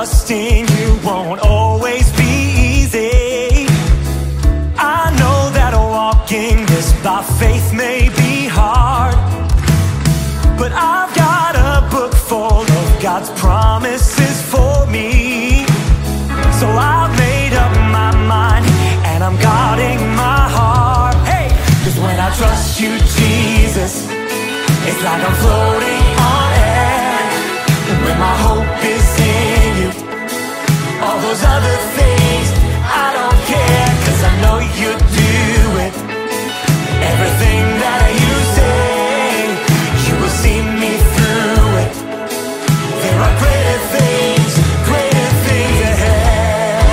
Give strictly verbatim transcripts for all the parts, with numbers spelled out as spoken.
trusting you won't always be easy. I know that walking this by faith may be hard, but I've got a book full of God's promises for me. So I've made up my mind and I'm guarding my heart. Hey, 'cause when I trust you, Jesus, it's like I'm floating on air. When my hope is in you, all those other things, I don't care, 'cause I know you do it. Everything that you say, you will see me through it. There are greater things, greater things ahead.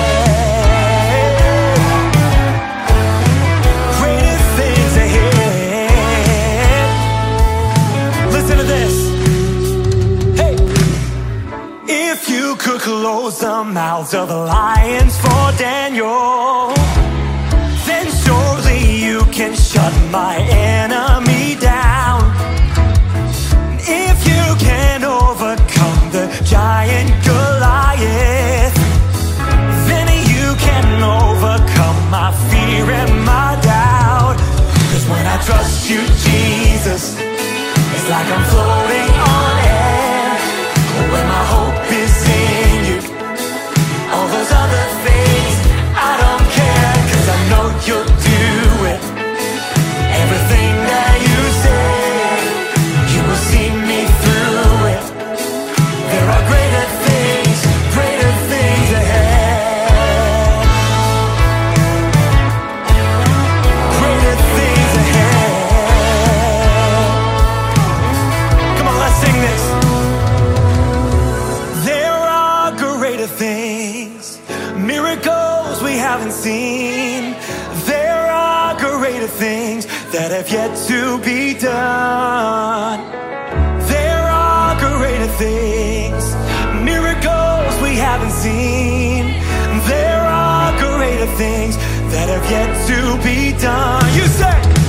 Greater things ahead. Listen to this. Hey, if you could close the mouths of the lions for Daniel, then surely you can shut my enemy down. If you can overcome the giant Goliath, then you can overcome my fear and my doubt. 'Cause when I trust you, Jesus, it's like I'm floating on air. When my hope is in you, all those other things, I don't care, 'cause I know you'll do it. Everything that you say, you will see me through it. There are greater things, greater things ahead. Greater things ahead. Come on, let's sing this. There are greater things, miracles we haven't seen. There are greater things that have yet to be done. There are greater things, miracles we haven't seen. There are greater things that have yet to be done. You say